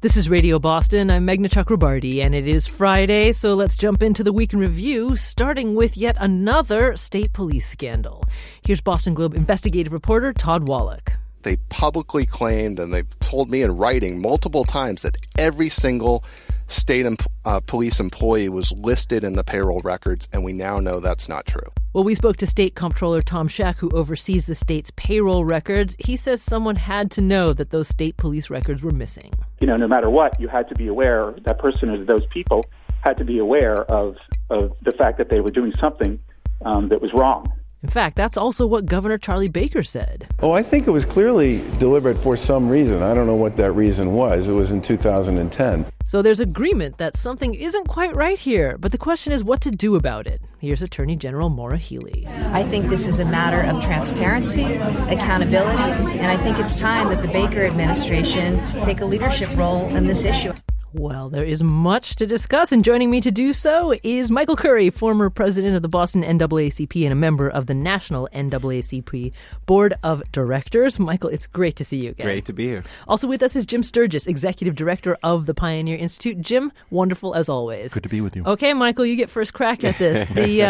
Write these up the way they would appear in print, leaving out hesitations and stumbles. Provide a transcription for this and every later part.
This is Radio Boston. I'm Meghna Chakrabarti, and it is Friday, so let's jump into the week in review, starting with yet another state police scandal. Here's Boston Globe investigative reporter Todd Wallach. They publicly claimed, and they've told me in writing multiple times, that every single state police employee was listed in the payroll records, and we now know that's not true. Well, we spoke to State Comptroller Tom Schack, who oversees the state's payroll records. He says someone had to know that those state police records were missing. No matter what, you had to be aware, that person or those people had to be aware of the fact that they were doing something that was wrong. In fact, that's also what Governor Charlie Baker said. Oh, I think it was clearly deliberate for some reason. I don't know what that reason was. It was in 2010. So there's agreement that something isn't quite right here, but the question is what to do about it. Here's Attorney General Maura Healey. I think this is a matter of transparency, accountability, and I think it's time that the Baker administration take a leadership role in this issue. Well, there is much to discuss, and joining me to do so is Michael Curry, former president of the Boston NAACP and a member of the National NAACP Board of Directors. Michael, it's great to see you again. Great to be here. Also with us is Jim Sturgis, executive director of the Pioneer Institute. Jim, wonderful as always. Good to be with you. Okay, Michael, you get first crack at this.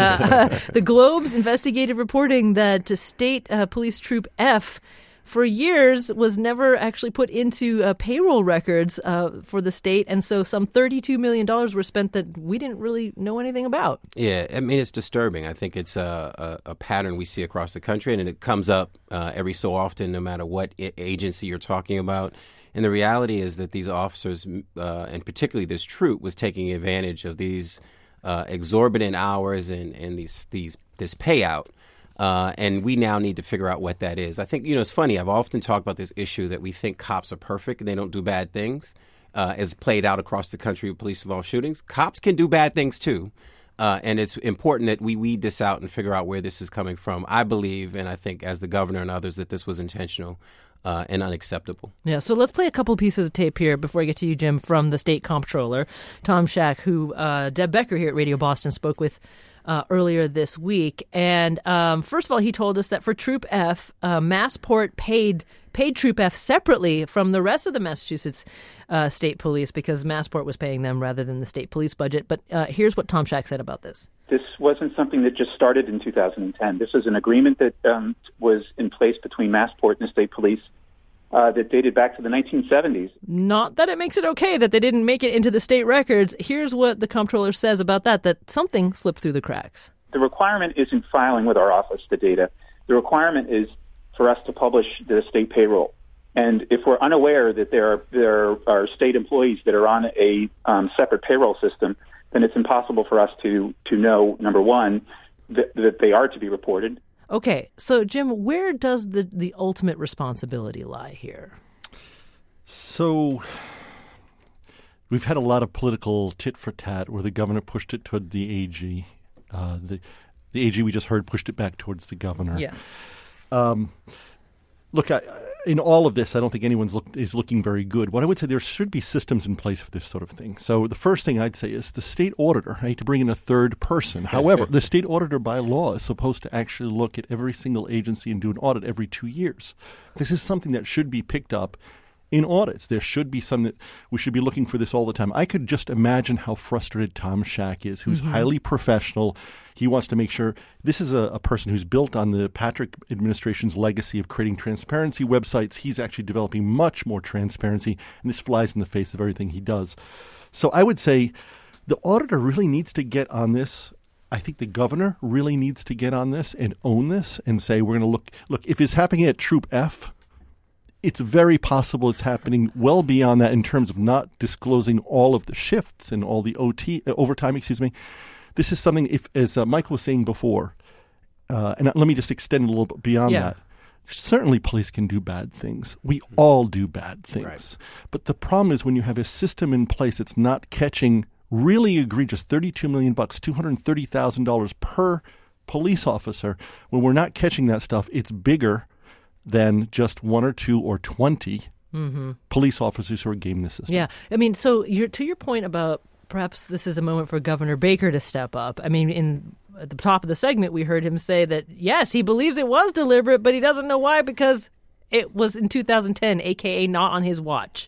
The Globe's investigative reporting that State Police Troop F for years was never actually put into payroll records for the state, and so some $32 million were spent that we didn't really know anything about. Yeah, I mean, it's disturbing. I think it's a pattern we see across the country, and it comes up every so often, no matter what agency you're talking about. And the reality is that these officers, and particularly this troop, was taking advantage of these exorbitant hours and this payout. And we now need to figure out what that is. I think, it's funny. I've often talked about this issue that we think cops are perfect and they don't do bad things, as played out across the country with police-involved shootings. Cops can do bad things, too. And it's important that we weed this out and figure out where this is coming from. I believe, and I think as the governor and others, that this was intentional and unacceptable. Yeah, so let's play a couple pieces of tape here before I get to you, Jim, from the state comptroller, Tom Schack, who Deb Becker here at Radio Boston spoke with earlier this week. And first of all, he told us that for Troop F, Massport paid Troop F separately from the rest of the Massachusetts state police because Massport was paying them rather than the state police budget. But here's what Tom Schack said about this. This wasn't something that just started in 2010. This is an agreement that was in place between Massport and the state police that dated back to the 1970s. Not that it makes it okay that they didn't make it into the state records. Here's what the comptroller says about that something slipped through the cracks. The requirement isn't filing with our office the data. The requirement is for us to publish the state payroll. And if we're unaware that there are state employees that are on a separate payroll system, then it's impossible for us to know, number one, that they are to be reported. Okay, so Jim, where does the ultimate responsibility lie here? So we've had a lot of political tit for tat where the governor pushed it toward the AG. The AG we just heard pushed it back towards the governor. Yeah. Look, in all of this, I don't think anyone is looking very good. What I would say, there should be systems in place for this sort of thing. So the first thing I'd say is the state auditor. I hate to bring in a third person. However, the state auditor by law is supposed to actually look at every single agency and do an audit every 2 years. This is something that should be picked up in audits. There should be some that we should be looking for this all the time. I could just imagine how frustrated Tom Schack is, who's highly professional. He wants to make sure this is a person who's built on the Patrick administration's legacy of creating transparency websites. He's actually developing much more transparency, and this flies in the face of everything he does. So I would say the auditor really needs to get on this. I think the governor really needs to get on this and own this and say, we're going to look, if it's happening at Troop F, it's very possible it's happening well beyond that in terms of not disclosing all of the shifts and all the overtime. This is something, if, as Michael was saying before, and let me just extend it a little bit beyond that. Certainly police can do bad things. We all do bad things. Right. But the problem is when you have a system in place that's not catching really egregious $32 million, $230,000 per police officer, when we're not catching that stuff, it's bigger than just 1 or 2 or 20 police officers who are gaming the system. Yeah. I mean, so to your point about perhaps this is a moment for Governor Baker to step up. I mean, at the top of the segment, we heard him say that, yes, he believes it was deliberate, but he doesn't know why because it was in 2010, a.k.a. not on his watch.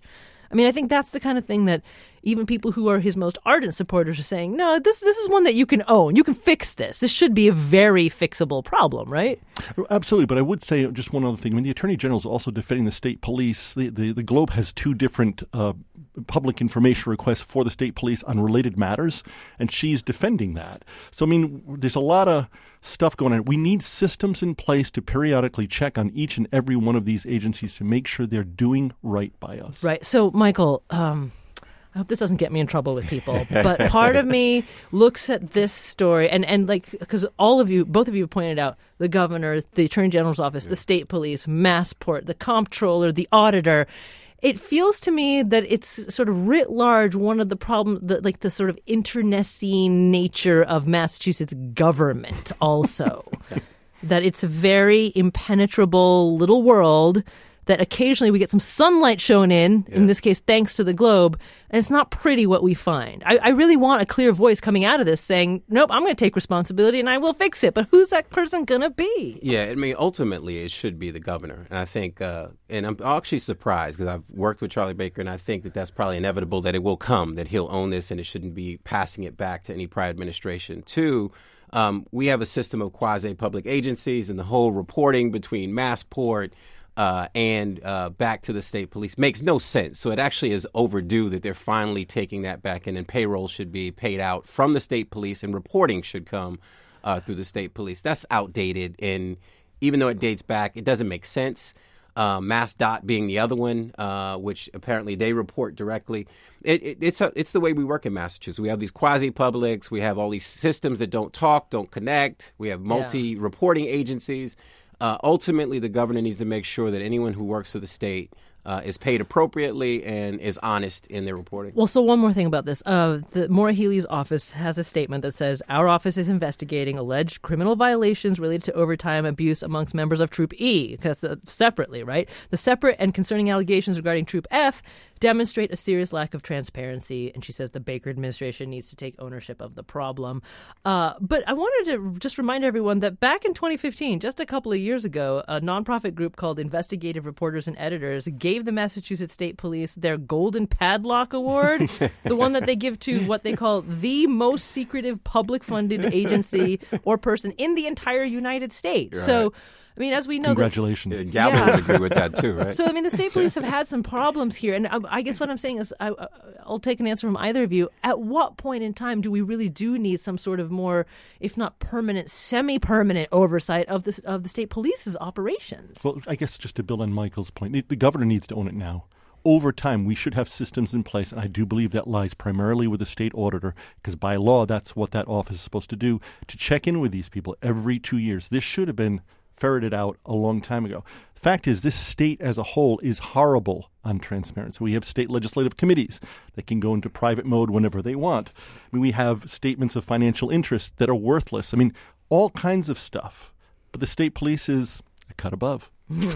I mean, I think that's the kind of thing that even people who are his most ardent supporters are saying, no, this is one that you can own. You can fix this. This should be a very fixable problem, right? Absolutely. But I would say just one other thing. I mean, the Attorney General is also defending the state police. The Globe has two different public information requests for the state police on related matters, and she's defending that. So, I mean, there's a lot of stuff going on. We need systems in place to periodically check on each and every one of these agencies to make sure they're doing right by us. Right. So, Michael, I hope this doesn't get me in trouble with people, but part of me looks at this story and like, because both of you pointed out the governor, the Attorney General's office, the state police, Massport, the comptroller, the auditor. It feels to me that it's sort of writ large one of the problems, like the sort of internecine nature of Massachusetts government also. That it's a very impenetrable little world that occasionally we get some sunlight shown in this case, thanks to the Globe, and it's not pretty what we find. I really want a clear voice coming out of this saying, nope, I'm going to take responsibility and I will fix it. But who's that person going to be? Yeah, I mean, ultimately, it should be the governor. And I think, and I'm actually surprised because I've worked with Charlie Baker, and I think that that's probably inevitable that it will come, that he'll own this and it shouldn't be passing it back to any prior administration. Two, we have a system of quasi-public agencies, and the whole reporting between Massport and back to the state police makes no sense. So it actually is overdue that they're finally taking that back in, and payroll should be paid out from the state police and reporting should come through the state police. That's outdated, and even though it dates back, it doesn't make sense. MassDOT being the other one, which apparently they report directly. It's the way we work in Massachusetts. We have these quasi-publics. We have all these systems that don't talk, don't connect. We have multi-reporting agencies. Ultimately, the governor needs to make sure that anyone who works for the state is paid appropriately and is honest in their reporting. Well, so one more thing about this. The Maura Healey's office has a statement that says, our office is investigating alleged criminal violations related to overtime abuse amongst members of Troop E. That's separately, right? The separate and concerning allegations regarding Troop F demonstrate a serious lack of transparency, and she says the Baker administration needs to take ownership of the problem. But I wanted to just remind everyone that back in 2015, just a couple of years ago, a nonprofit group called Investigative Reporters and Editors gave the Massachusetts State Police their Golden Padlock Award, the one that they give to what they call the most secretive public-funded agency or person in the entire United States. Right. So, I mean, as we know... Congratulations. Galvin would agree with that, too, right? So, I mean, the state police have had some problems here. And I guess what I'm saying is I'll take an answer from either of you. At what point in time do we really do need some sort of more, if not permanent, semi-permanent oversight of the state police's operations? Well, I guess just to build on Michael's point, the governor needs to own it now. Over time, we should have systems in place, and I do believe that lies primarily with the state auditor, because by law, that's what that office is supposed to do, to check in with these people every 2 years. This should have been ferreted out a long time ago. The fact is, this state as a whole is horrible on transparency. We have state legislative committees that can go into private mode whenever they want. I mean, we have statements of financial interest that are worthless. I mean, all kinds of stuff. But the state police is a cut above.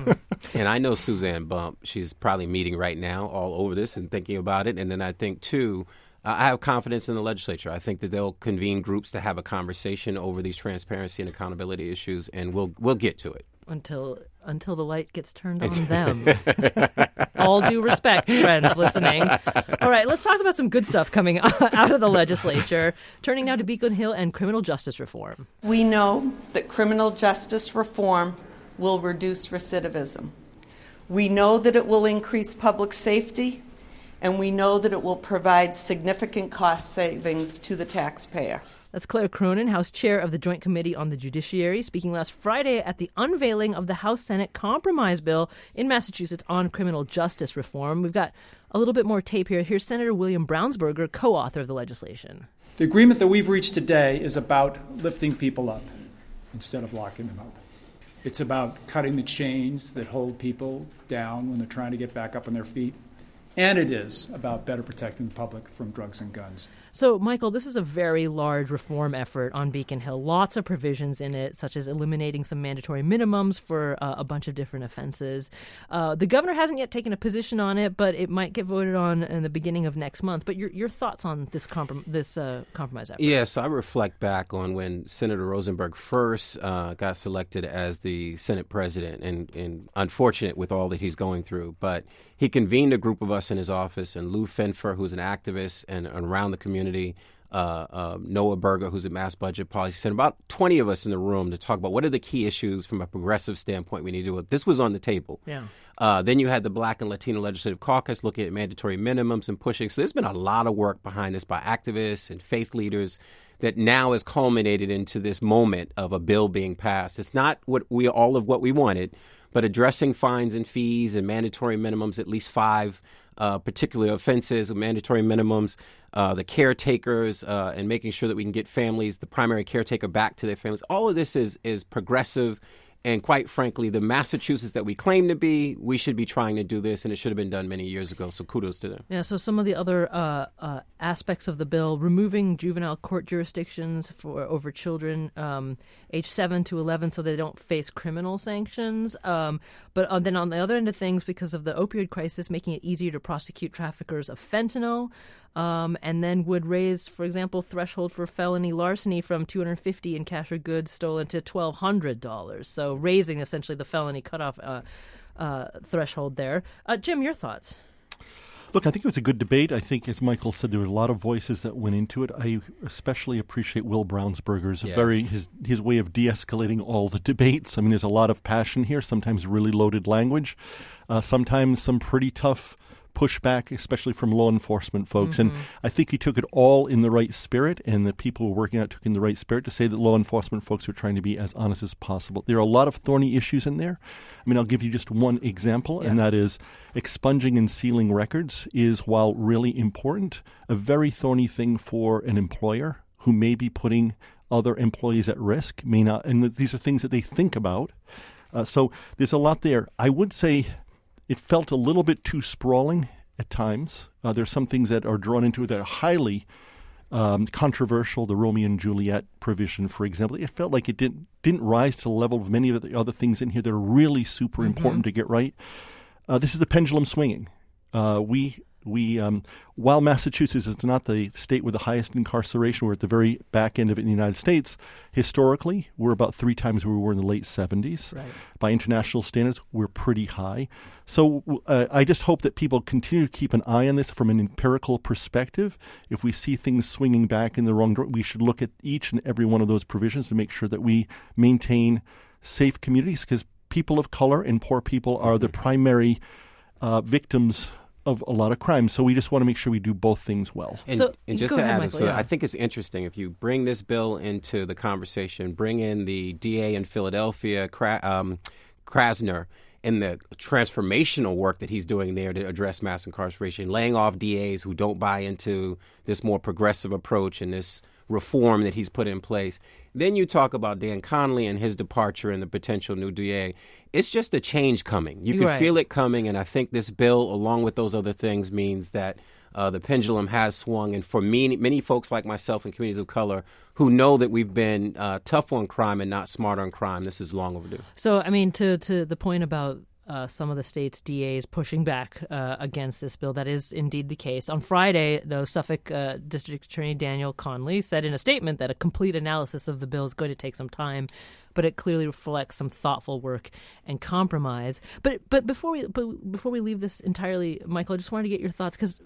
And I know Suzanne Bump, she's probably meeting right now all over this and thinking about it. And then I think, too, I have confidence in the legislature. I think that they'll convene groups to have a conversation over these transparency and accountability issues, and we'll get to it. Until the light gets turned on them. All due respect, friends listening. All right, let's talk about some good stuff coming out of the legislature. Turning now to Beacon Hill and criminal justice reform. We know that criminal justice reform will reduce recidivism. We know that it will increase public safety, and we know that it will provide significant cost savings to the taxpayer. That's Claire Cronin, House Chair of the Joint Committee on the Judiciary, speaking last Friday at the unveiling of the House-Senate compromise bill in Massachusetts on criminal justice reform. We've got a little bit more tape here. Here's Senator William Brownsberger, co-author of the legislation. The agreement that we've reached today is about lifting people up instead of locking them up. It's about cutting the chains that hold people down when they're trying to get back up on their feet. And it is about better protecting the public from drugs and guns. So, Michael, this is a very large reform effort on Beacon Hill. Lots of provisions in it, such as eliminating some mandatory minimums for a bunch of different offenses. The governor hasn't yet taken a position on it, but it might get voted on in the beginning of next month. But your thoughts on this compromise effort? Yes, I reflect back on when Senator Rosenberg first got selected as the Senate president, and unfortunate with all that he's going through. But he convened a group of us us in his office, and Lou Finfer, who's an activist and around the community, Noah Berger, who's a mass budget policy, sent about 20 of us in the room to talk about what are the key issues from a progressive standpoint we need to do. This was on the table. Yeah. Then you had the Black and Latino Legislative Caucus looking at mandatory minimums and pushing. So there's been a lot of work behind this by activists and faith leaders that now has culminated into this moment of a bill being passed. It's not all of what we wanted, but addressing fines and fees and mandatory minimums, at least 5 particular offenses with mandatory minimums, the caretakers, and making sure that we can get families, the primary caretaker, back to their families. All of this is progressive. And quite frankly, the Massachusetts that we claim to be, we should be trying to do this, and it should have been done many years ago. So kudos to them. Yeah, so some of the other aspects of the bill, removing juvenile court jurisdictions over children age 7 to 11 so they don't face criminal sanctions. But then on the other end of things, because of the opioid crisis, making it easier to prosecute traffickers of fentanyl. And then would raise, for example, threshold for felony larceny from $250 in cash or goods stolen to $1,200. So raising essentially the felony cutoff threshold there. Jim, your thoughts? Look, I think it was a good debate. I think, as Michael said, there were a lot of voices that went into it. I especially appreciate Will Brownsberger's his way of de-escalating all the debates. I mean, there's a lot of passion here, sometimes really loaded language, sometimes some pretty tough pushback, especially from law enforcement folks. Mm-hmm. And I think he took it all in the right spirit, and the people who were working on it took it in the right spirit to say that law enforcement folks are trying to be as honest as possible. There are a lot of thorny issues in there. I mean, I'll give you just one example, and that is expunging and sealing records is, while really important, a very thorny thing for an employer who may be putting other employees at risk, may not, and these are things that they think about. So there's a lot there. I would say it felt a little bit too sprawling at times. There's some things that are drawn into it that are highly controversial. The Romeo and Juliet provision, for example, it felt like it didn't rise to the level of many of the other things in here that are really super important to get right. This is the pendulum swinging. While Massachusetts is not the state with the highest incarceration, we're at the very back end of it in the United States. Historically, we're about 3 times where we were in the late 70s. Right. By international standards, we're pretty high. So I just hope that people continue to keep an eye on this from an empirical perspective. If we see things swinging back in the wrong direction, we should look at each and every one of those provisions to make sure that we maintain safe communities, because people of color and poor people are the primary victims of a lot of crime. So we just want to make sure we do both things well. And just to add, I think it's interesting if you bring this bill into the conversation, bring in the DA in Philadelphia, Krasner, and the transformational work that he's doing there to address mass incarceration, laying off DAs who don't buy into this more progressive approach and this reform that he's put in place. Then you talk about Dan Connolly and his departure and the potential new DA. It's just a change coming. You can feel it coming, and I think this bill, along with those other things, means that the pendulum has swung. And for many folks like myself in communities of color who know that we've been tough on crime and not smart on crime, this is long overdue. So, I mean, to the point about some of the state's DAs pushing back against this bill, that is indeed the case. On Friday, though, Suffolk District Attorney Daniel Connolly said in a statement that a complete analysis of the bill is going to take some time, but it clearly reflects some thoughtful work and compromise. But before we leave this entirely, Michael, I just wanted to get your thoughts, because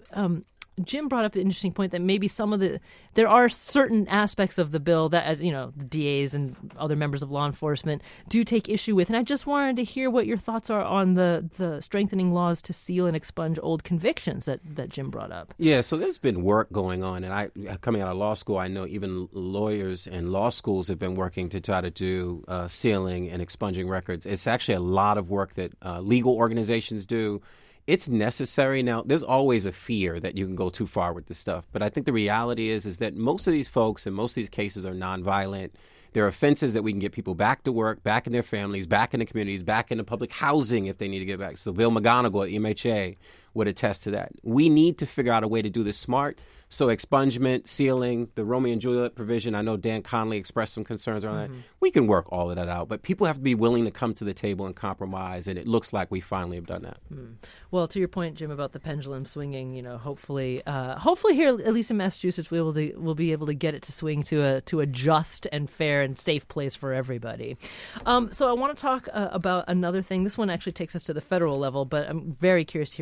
Jim brought up an interesting point that maybe there are certain aspects of the bill that, as you know, the DAs and other members of law enforcement do take issue with. And I just wanted to hear what your thoughts are on the strengthening laws to seal and expunge old convictions that Jim brought up. Yeah, so there's been work going on. And coming out of law school, I know even lawyers and law schools have been working to try to do sealing and expunging records. It's actually a lot of work that legal organizations do. It's necessary. Now, there's always a fear that you can go too far with this stuff. But I think the reality is that most of these folks and most of these cases are nonviolent. They're offenses that we can get people back to work, back in their families, back in the communities, back into public housing if they need to get back. So Bill McGonigal at MHA would attest to that. We need to figure out a way to do this smart. So expungement, sealing, the Romeo and Juliet provision, I know Dan Connolly expressed some concerns around that. We can work all of that out, but people have to be willing to come to the table and compromise, and it looks like we finally have done that. Well, to your point, Jim, about the pendulum swinging, hopefully here, at least in Massachusetts, we'll be able to get it to swing to a just and fair and safe place for everybody. So I want to talk about another thing. This one actually takes us to the federal level, but I'm very curious to hear what both of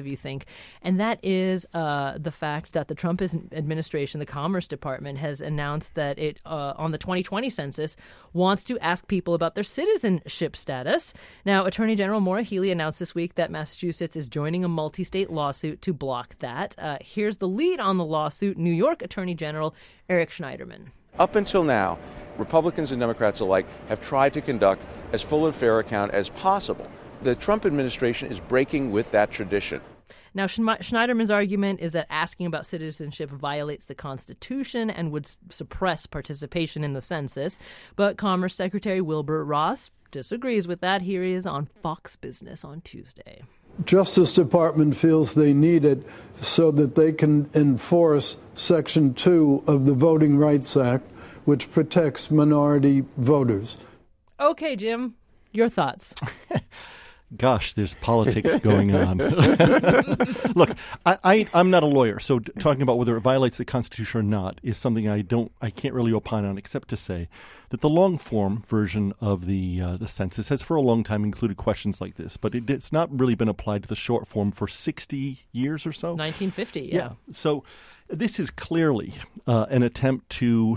of you think, and that is the fact that the Trump administration, the Commerce Department, has announced that it, on the 2020 census, wants to ask people about their citizenship status. Now, Attorney General Maura Healey announced this week that Massachusetts is joining a multi-state lawsuit to block that. Here's the lead on the lawsuit, New York Attorney General Eric Schneiderman. Up until now, Republicans and Democrats alike have tried to conduct as full and fair account as possible. The Trump administration is breaking with that tradition. Now, Schneiderman's argument is that asking about citizenship violates the Constitution and would suppress participation in the census. But Commerce Secretary Wilbur Ross disagrees with that. Here he is on Fox Business on Tuesday. Justice Department feels they need it so that they can enforce Section 2 of the Voting Rights Act, which protects minority voters. Okay, Jim, your thoughts. Gosh, there's politics going on. Look, I'm not a lawyer, so talking about whether it violates the Constitution or not is something I can't really opine on, except to say that the long form version of the census has for a long time included questions like this, but it's not really been applied to the short form for 60 years or so. 1950, yeah. So this is clearly an attempt to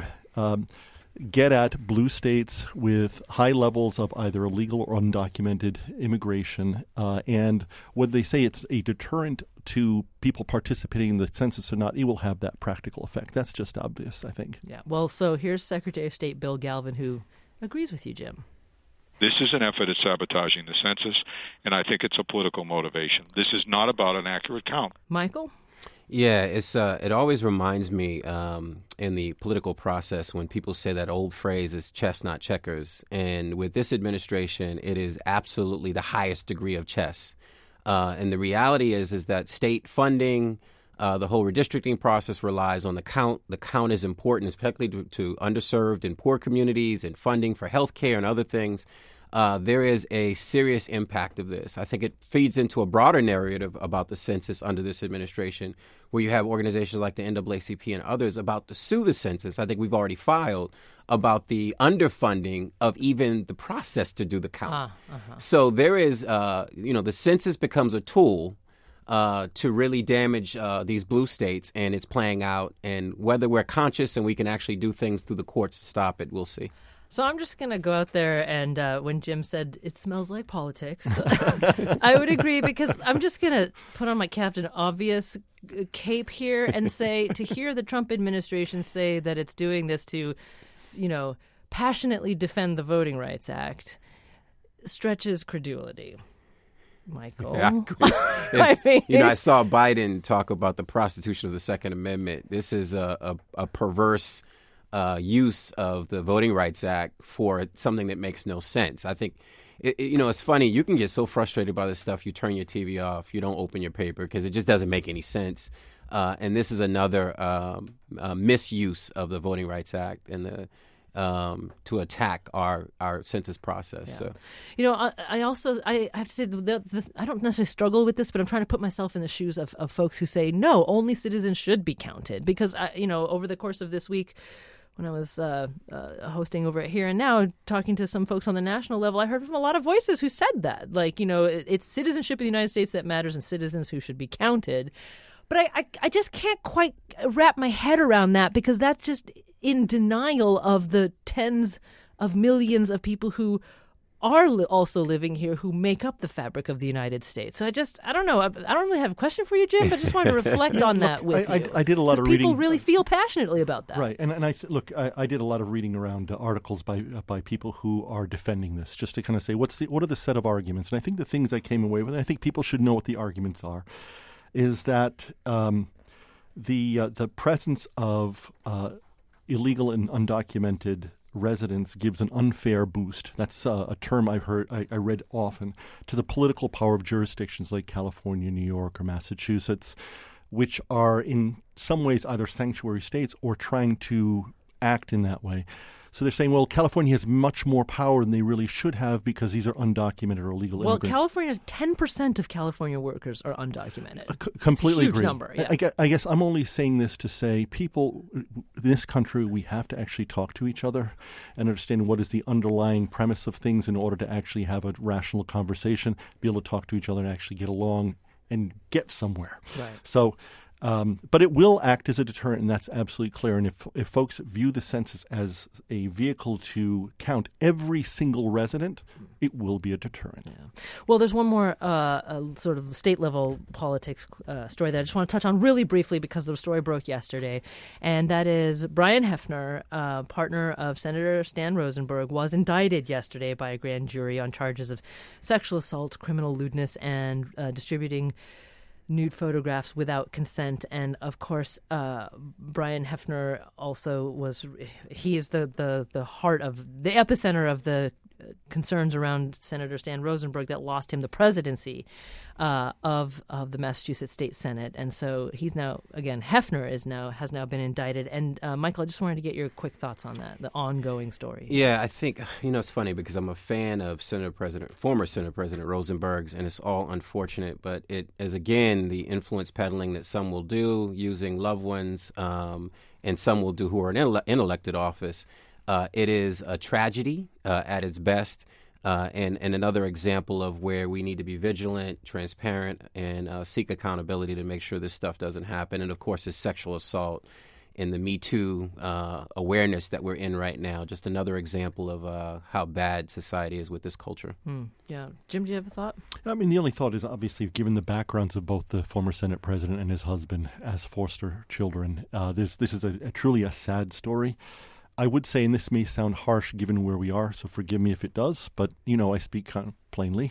get at blue states with high levels of either illegal or undocumented immigration. And whether they say it's a deterrent to people participating in the census or not, it will have that practical effect. That's just obvious, I think. Yeah. Well, so here's Secretary of State Bill Galvin, who agrees with you, Jim. This is an effort at sabotaging the census, and I think it's a political motivation. This is not about an accurate count. Michael? Yeah, it always reminds me in the political process when people say that old phrase is chess, not checkers. And with this administration, it is absolutely the highest degree of chess. And the reality is that state funding, the whole redistricting process relies on the count. The count is important, especially to underserved and poor communities, and funding for health care and other things. There is a serious impact of this. I think it feeds into a broader narrative about the census under this administration, where you have organizations like the NAACP and others about to sue the census. I think we've already filed about the underfunding of even the process to do the count. So there is, the census becomes a tool to really damage these blue states, and it's playing out. And whether we're conscious and we can actually do things through the courts to stop it, we'll see. So I'm just going to go out there and when Jim said it smells like politics, I would agree, because I'm just going to put on my Captain Obvious cape here and say, to hear the Trump administration say that it's doing this to, passionately defend the Voting Rights Act stretches credulity. Michael. Yeah, I agree. I saw Biden talk about the prostitution of the Second Amendment. This is a perverse use of the Voting Rights Act for something that makes no sense. I think, it's funny. You can get so frustrated by this stuff, you turn your TV off, you don't open your paper because it just doesn't make any sense. And this is another misuse of the Voting Rights Act and to attack our census process. Yeah. So, I have to say, I don't necessarily struggle with this, but I'm trying to put myself in the shoes of folks who say, no, only citizens should be counted. Because, over the course of this week, when I was hosting over at Here and Now, talking to some folks on the national level, I heard from a lot of voices who said that. Like, it's citizenship in the United States that matters and citizens who should be counted. But I just can't quite wrap my head around that, because that's just in denial of the tens of millions of people who are also living here, who make up the fabric of the United States. So I don't know. I don't really have a question for you, Jim, but I just wanted to reflect on that with you. I did a lot of reading. People really feel passionately about that. Right. And I did a lot of reading around articles by people who are defending this, just to kind of say, what are the set of arguments? And I think the things I came away with, and I think people should know what the arguments are, is that the presence of illegal and undocumented residents gives an unfair boost. That's a term I read often, to the political power of jurisdictions like California, New York, or Massachusetts, which are in some ways either sanctuary states or trying to act in that way. So they're saying, well, California has much more power than they really should have because these are undocumented or illegal immigrants. Well, California, 10% of California workers are undocumented. Completely it's a huge agree. Number, yeah. I guess I'm only saying this to say, people in this country, we have to actually talk to each other and understand what is the underlying premise of things in order to actually have a rational conversation, be able to talk to each other and actually get along and get somewhere. Right. So, but it will act as a deterrent, and that's absolutely clear. And if folks view the census as a vehicle to count every single resident, it will be a deterrent. Yeah. Well, there's one more sort of state-level politics story that I just want to touch on really briefly because the story broke yesterday, and that is Brian Hefner, partner of Senator Stan Rosenberg, was indicted yesterday by a grand jury on charges of sexual assault, criminal lewdness, and distributing nude photographs without consent. And of course, Brian Hefner also he is the heart of the epicenter of the concerns around Senator Stan Rosenberg that lost him the presidency of the Massachusetts State Senate. And so he's now, again, Hefner has now been indicted. And Michael, I just wanted to get your quick thoughts on that, the ongoing story. Yeah, I think, it's funny because I'm a fan of former Senator President Rosenberg's, and it's all unfortunate, but it is, again, the influence peddling that some will do using loved ones, and some will do who are in elected office. It is a tragedy at its best, and another example of where we need to be vigilant, transparent, and seek accountability to make sure this stuff doesn't happen. And, of course, it's sexual assault and the Me Too awareness that we're in right now. Just another example of how bad society is with this culture. Yeah. Jim, do you have a thought? I mean, the only thought is obviously given the backgrounds of both the former Senate president and his husband as foster children, this is truly a sad story. I would say, and this may sound harsh given where we are, so forgive me if it does, but, I speak kind of plainly.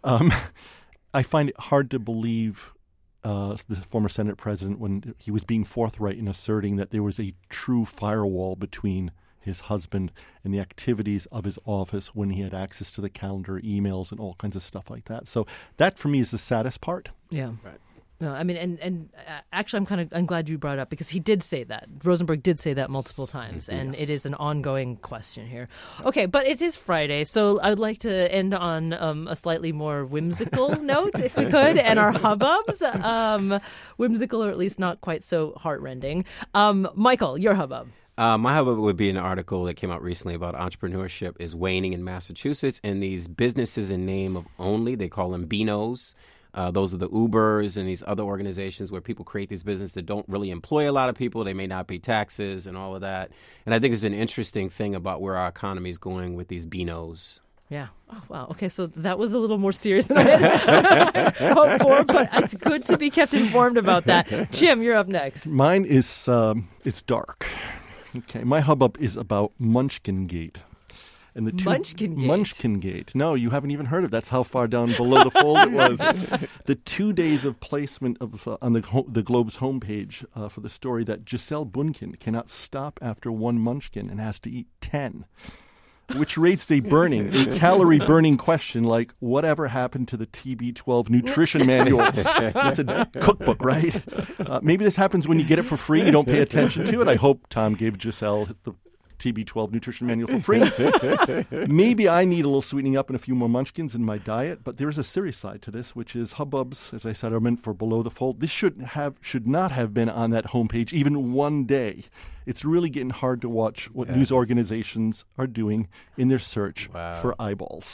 I find it hard to believe the former Senate president when he was being forthright in asserting that there was a true firewall between his husband and the activities of his office when he had access to the calendar, emails, and all kinds of stuff like that. So that, for me, is the saddest part. Yeah. Right. No, I mean, and actually, I'm glad you brought it up because he did say that. Rosenberg did say that multiple times, and it is an ongoing question here. Okay, but it is Friday, so I would like to end on a slightly more whimsical note, if we could, and our hubbubs. Whimsical, or at least not quite so heartrending. Michael, your hubbub. My hubbub would be an article that came out recently about entrepreneurship is waning in Massachusetts, and these businesses in name of only, they call them BNOs. Those are the Ubers and these other organizations where people create these businesses that don't really employ a lot of people. They may not pay taxes and all of that. And I think it's an interesting thing about where our economy is going with these BNOs. Yeah. Oh, wow. Okay, so that was a little more serious than I had hoped for, but it's good to be kept informed about that. Jim, you're up next. Mine is, it's dark. Okay, my hubbub is about Munchkin Gate. And the Munchkin Gate. No, you haven't even heard of it. That's how far down below the fold it was. The 2 days of placement on the Globe's homepage for the story that Gisele Bündchen cannot stop after one Munchkin and has to eat 10, which raises a calorie-burning question like, whatever happened to the TB12 nutrition manual? It's a cookbook, right? Maybe this happens when you get it for free. You don't pay attention to it. I hope Tom gave Gisele the TB12 nutrition manual for free. Maybe I need a little sweetening up and a few more munchkins in my diet, but there is a serious side to this, which is hubbubs, as I said, are meant for below the fold. This should not have been on that homepage even one day. It's really getting hard to watch what news organizations are doing in their search for eyeballs.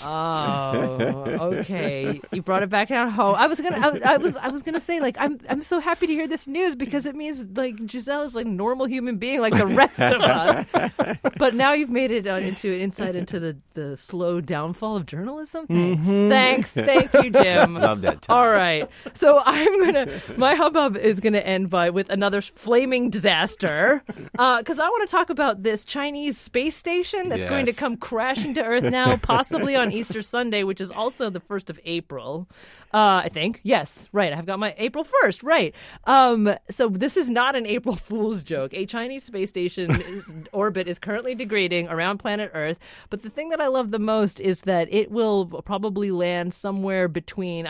Oh, okay. You brought it back down home. I was gonna say, like, I'm so happy to hear this news because it means like Gisele is like a normal human being like the rest of us. But now you've made it into an insight into the slow downfall of journalism. Thanks. Thank you, Jim. Love that time. All right. So my hubbub is gonna end with another flaming disaster. Because I want to talk about this Chinese space station that's going to come crashing to Earth now, possibly on Easter Sunday, which is also the 1st of April, I think. Yes, right. I've got my April 1st, right. So this is not an April Fool's joke. A Chinese space station's orbit is currently degrading around planet Earth. But the thing that I love the most is that it will probably land somewhere between,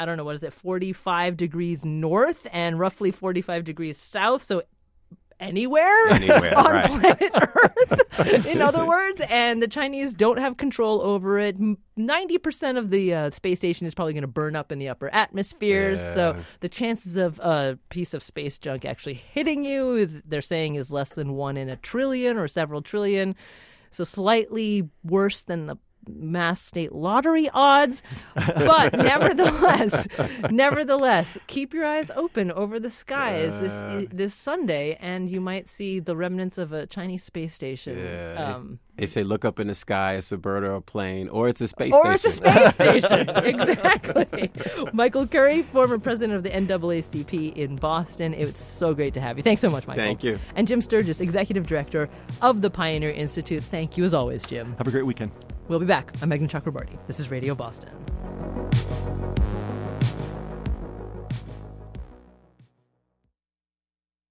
45 degrees north and roughly 45 degrees south. So anywhere on planet Earth, in other words, and the Chinese don't have control over it. 90% of the space station is probably going to burn up in the upper atmospheres, so the chances of a piece of space junk actually hitting you, they're saying, is less than 1 in a trillion or several trillion, so slightly worse than the mass state lottery odds. But nevertheless, keep your eyes open over the skies this Sunday, and you might see the remnants of a Chinese space station. Yeah. They say look up in the sky, it's a bird or a plane, or it's a space station. Or it's a space station, exactly. Michael Curry, former president of the NAACP in Boston. It was so great to have you. Thanks so much, Michael. Thank you. And Jim Sturgis, executive director of the Pioneer Institute. Thank you as always, Jim. Have a great weekend. We'll be back. I'm Meghna Chakrabarti. This is Radio Boston.